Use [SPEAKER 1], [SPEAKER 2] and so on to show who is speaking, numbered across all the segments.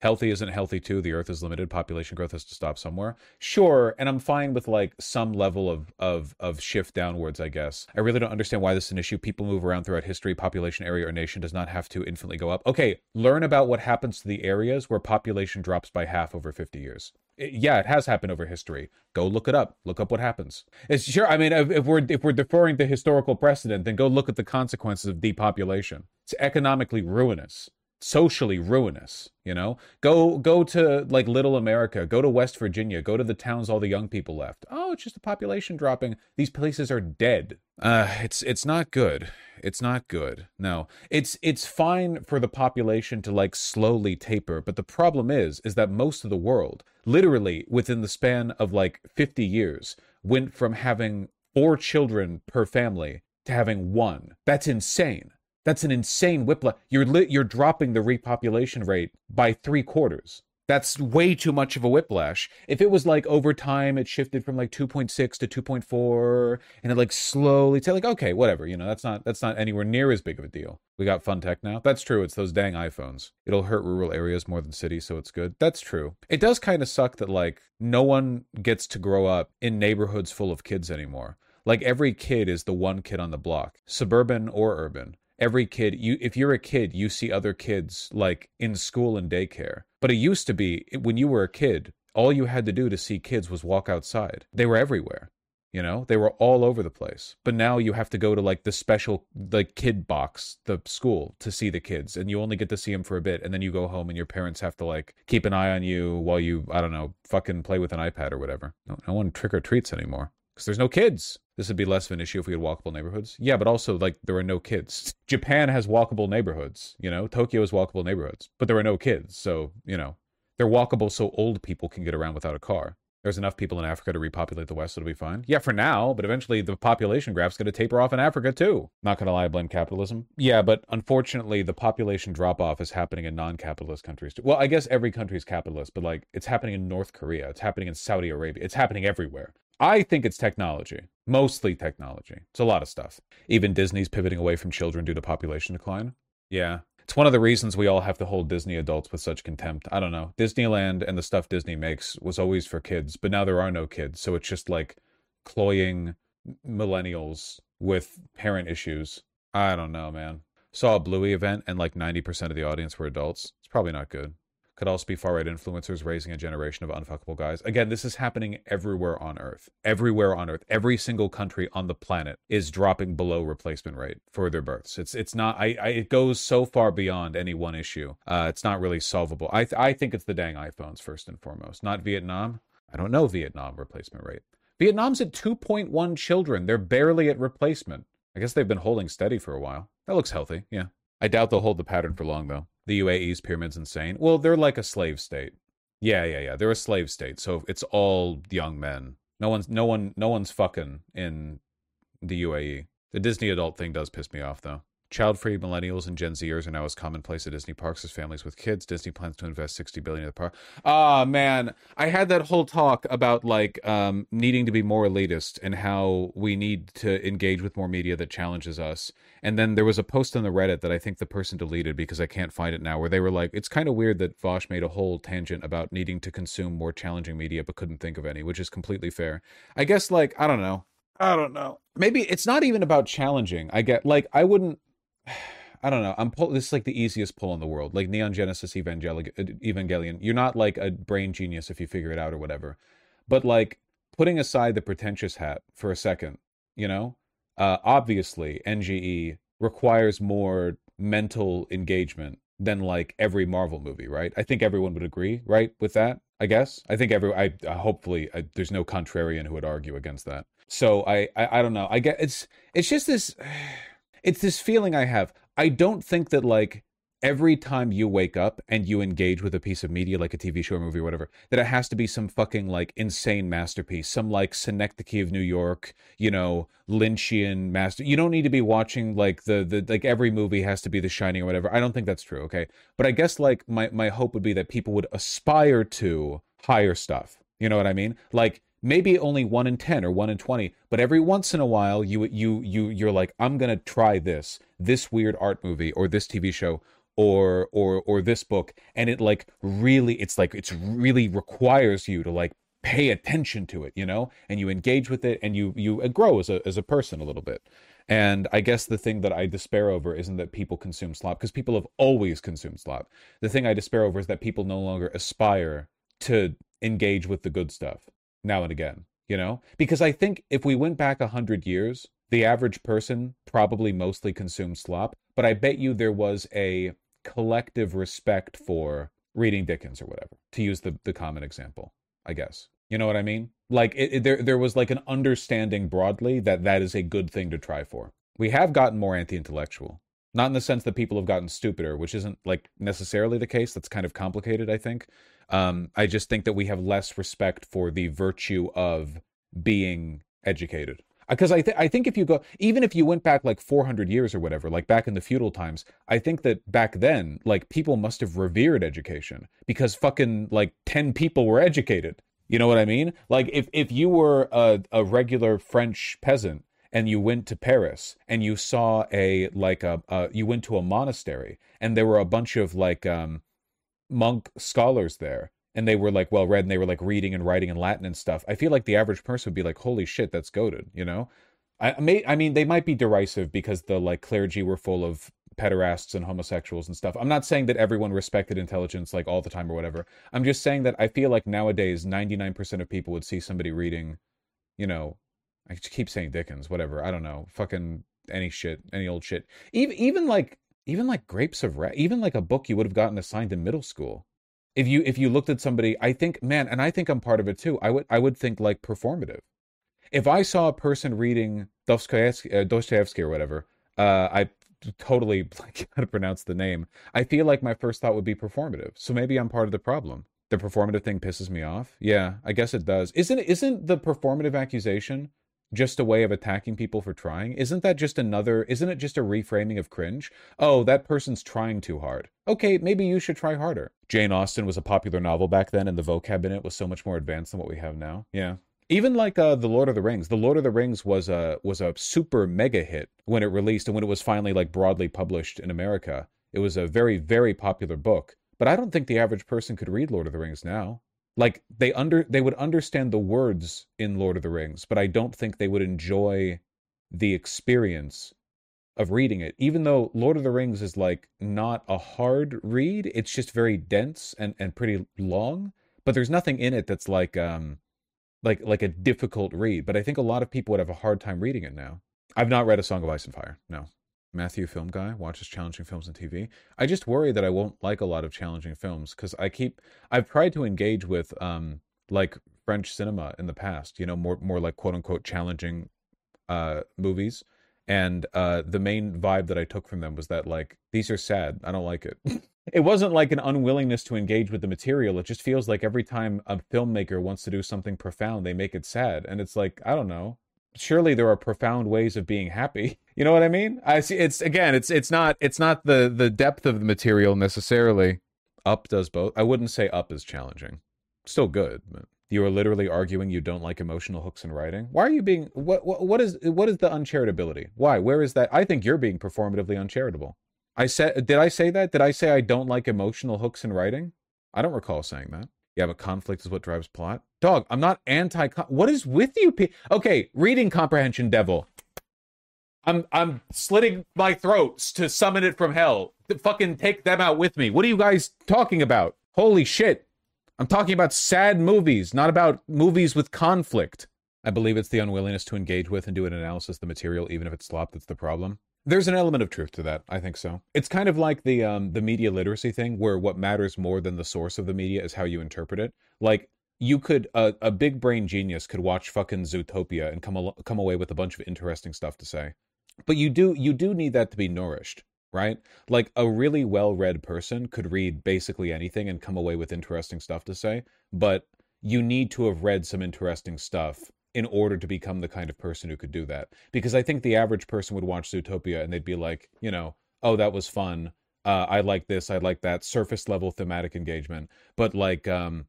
[SPEAKER 1] Healthy isn't healthy too. The earth is limited. Population growth has to stop somewhere. Sure, and I'm fine with like some level of shift downwards, I guess. I really don't understand why this is an issue. People move around throughout history. Population, area, or nation does not have to infinitely go up. Okay, learn about what happens to the areas where population drops by half over 50 years. Yeah, it has happened over history. Go look it up. Look up what happens. It's sure. I mean, if we're deferring to historical precedent, then go look at the consequences of depopulation. It's economically ruinous, socially ruinous. You know, go to like Little America. Go to West Virginia. Go to the towns all the young people left. Oh, it's just the population dropping. These places are dead. It's not good. It's not good. No, it's fine for the population to like slowly taper, but the problem is that most of the world, literally within the span of like 50 years, went from having 4 children per family to having 1. That's insane. That's an insane whiplash. You're dropping the repopulation rate by 3/4. That's way too much of a whiplash. If it was like over time, it shifted from like 2.6 to 2.4, and it like slowly, it's like, okay, whatever, you know, that's not anywhere near as big of a deal. We got fun tech now. That's true. It's those dang iPhones. It'll hurt rural areas more than cities, so it's good. That's true. It does kind of suck that like no one gets to grow up in neighborhoods full of kids anymore. Like every kid is the one kid on the block, suburban or urban. Every kid, if you're a kid, you see other kids like in school and daycare. But it used to be when you were a kid, all you had to do to see kids was walk outside. They were everywhere. You know, they were all over the place. But now you have to go to like the special like kid box, the school, to see the kids, and you only get to see them for a bit, and then you go home and your parents have to like keep an eye on you while you, I don't know, fucking play with an iPad or whatever. No one trick or treats anymore because there's no kids. This would be less of an issue if we had walkable neighborhoods. Yeah, but also, like, there are no kids. Japan has walkable neighborhoods, you know? Tokyo has walkable neighborhoods. But there are no kids, so, you know. They're walkable so old people can get around without a car. There's enough people in Africa to repopulate the West, so it'll be fine. Yeah, for now, but eventually the population graph's going to taper off in Africa, too. Not going to lie, I blame capitalism. Yeah, but unfortunately, the population drop-off is happening in non-capitalist countries, too. Well, I guess every country is capitalist, but, like, it's happening in North Korea. It's happening in Saudi Arabia. It's happening everywhere. I think it's technology. Mostly technology. It's a lot of stuff. Even Disney's pivoting away from children due to population decline. Yeah. It's one of the reasons we all have to hold Disney adults with such contempt. I don't know. Disneyland and the stuff Disney makes was always for kids, but now there are no kids. So it's just like cloying millennials with parent issues. I don't know, man. Saw a Bluey event and like 90% of the audience were adults. It's probably not good. Could also be far-right influencers raising a generation of unfuckable guys. Again, this is happening everywhere on Earth. Everywhere on Earth. Every single country on the planet is dropping below replacement rate for their births. It's not, it goes so far beyond any one issue. It's not really solvable. I think it's the dang iPhones first and foremost. Not Vietnam. I don't know Vietnam replacement rate. Vietnam's at 2.1 children. They're barely at replacement. I guess they've been holding steady for a while. That looks healthy, yeah. I doubt they'll hold the pattern for long, though. The UAE's pyramid's insane. Well, they're like a slave state. Yeah. They're a slave state, so it's all young men. No one's fucking in the UAE. The Disney adult thing does piss me off, though. Child-free millennials and Gen Zers are now as commonplace at Disney parks as families with kids. Disney plans to invest $60 billion in the park. Ah, man. I had that whole talk about, like, needing to be more elitist and how we need to engage with more media that challenges us. And then there was a post on the Reddit that I think the person deleted because I can't find it now, where they were like, it's kind of weird that Vosh made a whole tangent about needing to consume more challenging media but couldn't think of any, which is completely fair. I guess, like, I don't know. Maybe it's not even about challenging. I get, like, I wouldn't... I don't know. This is like the easiest pull in the world. Like Neon Genesis Evangelion. You're not like a brain genius if you figure it out or whatever. But like putting aside the pretentious hat for a second, you know, obviously NGE requires more mental engagement than like every Marvel movie, right? I think everyone would agree, right, with that. I guess. I think hopefully there's no contrarian who would argue against that. So I don't know. I get it's just this. It's this feeling I have. I don't think that, like, every time you wake up and you engage with a piece of media, like a TV show or movie or whatever, that it has to be some fucking, like, insane masterpiece. Some, like, Synecdoche of New York, you know, Lynchian master. You don't need to be watching, like, like, every movie has to be The Shining or whatever. I don't think that's true, okay? But I guess, like, my hope would be that people would aspire to higher stuff. You know what I mean? Like, maybe only 1 in 10 or 1 in 20, but every once in a while you're like, I'm gonna try this weird art movie or this TV show. or this book, and it like really, it's really requires you to like pay attention to it, you know, and you engage with it, and you grow as a person a little bit. And I guess the thing that I despair over isn't that people consume slop, because people have always consumed slop. The thing I despair over is that people no longer aspire to engage with the good stuff now and again, you know? Because I think if we went back 100 years, the average person probably mostly consumed slop, but I bet you there was a collective respect for reading Dickens or whatever, to use the common example, I guess. You know what I mean? Like there was like an understanding broadly that that is a good thing to try for. We have gotten more anti-intellectual. Not in the sense that people have gotten stupider, which isn't like necessarily the case. That's kind of complicated, I think. I just think that we have less respect for the virtue of being educated. Because I think if you go, even if you went back like 400 years or whatever, like back in the feudal times, I think that back then, like people must have revered education because fucking like 10 people were educated. You know what I mean? Like if you were a regular French peasant and you went to Paris and you saw you went to a monastery and there were a bunch of like monk scholars there, and they were like well read, and they were like reading and writing in Latin and stuff, I feel like the average person would be like, holy shit, that's goated, you know? I mean, they might be derisive because the like clergy were full of pederasts and homosexuals and stuff. I'm not saying that everyone respected intelligence like all the time or whatever. I'm just saying that I feel like nowadays 99% of people would see somebody reading, you know, I keep saying Dickens, whatever, I don't know, fucking any shit, any old shit. Even like Grapes of Wrath, even like a book you would have gotten assigned in middle school. If you looked at somebody, I think, man, and I think I'm part of it too. I would think like performative. If I saw a person reading Dostoevsky or whatever, I totally like how to pronounce the name. I feel like my first thought would be performative. So maybe I'm part of the problem. The performative thing pisses me off. Yeah, I guess it does. Isn't the performative accusation just a way of attacking people for trying? Isn't it just a reframing of cringe? Oh, that person's trying too hard. Okay, maybe you should try harder. Jane Austen was a popular novel back then, and the vocab in it was so much more advanced than what we have now. Yeah. Even like The Lord of the Rings. The Lord of the Rings was a super mega hit when it released, and when it was finally like broadly published in America. It was a very, very popular book. But I don't think the average person could read Lord of the Rings now. Like they would understand the words in Lord of the Rings, but I don't think they would enjoy the experience of reading it. Even though Lord of the Rings is like not a hard read, it's just very dense and pretty long, but there's nothing in it that's like a difficult read. But I think a lot of people would have a hard time reading it now. I've not read A Song of Ice and Fire, no. Matthew, film guy, watches challenging films on TV. I just worry that I won't like a lot of challenging films because I've tried to engage with like French cinema in the past, you know, more like quote unquote challenging movies. And the main vibe that I took from them was that like, these are sad. I don't like it. It wasn't like an unwillingness to engage with the material. It just feels like every time a filmmaker wants to do something profound, they make it sad. And it's like, I don't know. Surely there are profound ways of being happy. You know what I mean? I see. It's not the depth of the material necessarily. Up does both. I wouldn't say Up is challenging. Still good, but you are literally arguing you don't like emotional hooks in writing. Why are you being what is the uncharitability? Why? Where is that? I think you're being performatively uncharitable. Did I say that? Did I say I don't like emotional hooks in writing? I don't recall saying that. Yeah, but conflict is what drives plot. Dog, I'm not what is with you? Okay, reading comprehension, devil. I'm slitting my throats to summon it from hell. To fucking take them out with me. What are you guys talking about? Holy shit. I'm talking about sad movies, not about movies with conflict. I believe it's the unwillingness to engage with and do an analysis of the material, even if it's slop, that's the problem. There's an element of truth to that. I think so. It's kind of like the media literacy thing, where what matters more than the source of the media is how you interpret it. Like, you could, a big brain genius could watch fucking Zootopia and come away with a bunch of interesting stuff to say. But you do need that to be nourished, right? Like, a really well-read person could read basically anything and come away with interesting stuff to say, but you need to have read some interesting stuff in order to become the kind of person who could do that. Because I think the average person would watch Zootopia and they'd be like, you know, oh, that was fun. I like this, I like that. Surface level thematic engagement. But like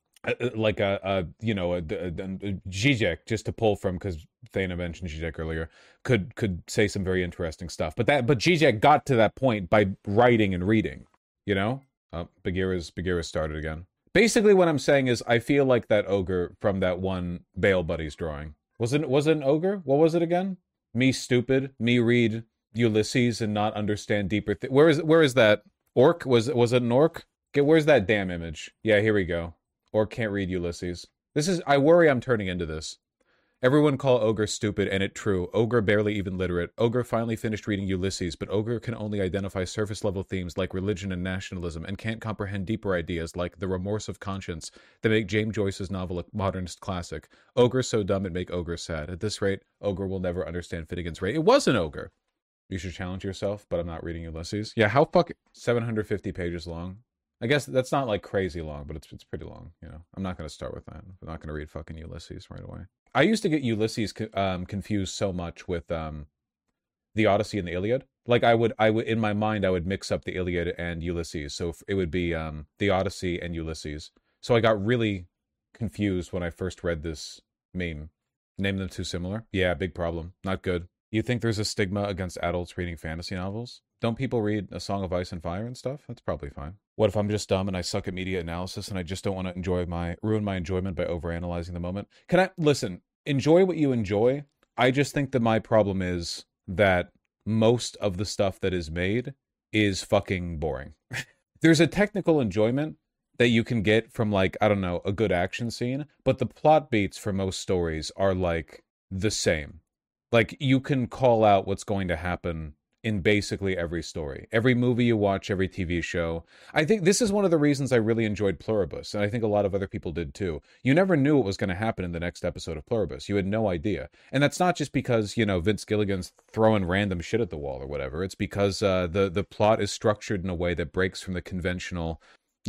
[SPEAKER 1] Zizek, just to pull from, because Thana mentioned Zizek earlier, could say some very interesting stuff. But Zizek got to that point by writing and reading. You know? Bagheera's started again. Basically, what I'm saying is, I feel like that ogre from that one Bale Buddies drawing. Was it an ogre? What was it again? Me stupid. Me read Ulysses and not understand deeper. Where is that orc? Was it an orc? Where's that damn image? Yeah, here we go. Orc can't read Ulysses. This is. I worry I'm turning into this. Everyone call Ogre stupid, and it true. Ogre barely even literate. Ogre finally finished reading Ulysses, but Ogre can only identify surface-level themes like religion and nationalism, and can't comprehend deeper ideas like the remorse of conscience that make James Joyce's novel a modernist classic. Ogre's so dumb it make Ogre sad. At this rate, Ogre will never understand Finnegan's Rate. It was an Ogre! You should challenge yourself, but I'm not reading Ulysses. Yeah, how fuck... 750 pages long. I guess that's not like crazy long, but it's pretty long, you know. I'm not going to start with that. I'm not going to read fucking Ulysses right away. I used to get Ulysses confused so much with the Odyssey and the Iliad. Like I would in my mind I would mix up the Iliad and Ulysses. So it would be the Odyssey and Ulysses. So I got really confused when I first read this meme. Name them too similar? Yeah, big problem. Not good. You think there's a stigma against adults reading fantasy novels? Don't people read A Song of Ice and Fire and stuff? That's probably fine. What if I'm just dumb and I suck at media analysis and I just don't want to ruin my enjoyment by overanalyzing the moment? Can I listen? Enjoy what you enjoy. I just think that my problem is that most of the stuff that is made is fucking boring. There's a technical enjoyment that you can get from, like, I don't know, a good action scene, but the plot beats for most stories are like the same. Like, you can call out what's going to happen in basically every story. Every movie you watch, every TV show. I think this is one of the reasons I really enjoyed Pluribus, and I think a lot of other people did too. You never knew what was going to happen in the next episode of Pluribus. You had no idea. And that's not just because, you know, Vince Gilligan's throwing random shit at the wall or whatever. It's because the plot is structured in a way that breaks from the conventional,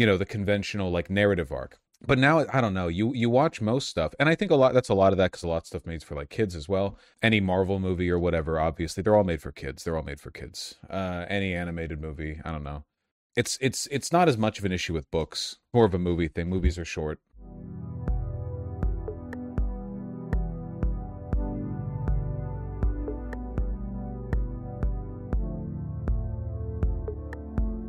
[SPEAKER 1] like, narrative arc. But now, I don't know, you watch most stuff, and I think that's a lot of that because a lot of stuff made for, like, kids as well. Any Marvel movie or whatever, obviously, they're all made for kids. Any animated movie, I don't know. It's not as much of an issue with books, more of a movie thing. Movies are short.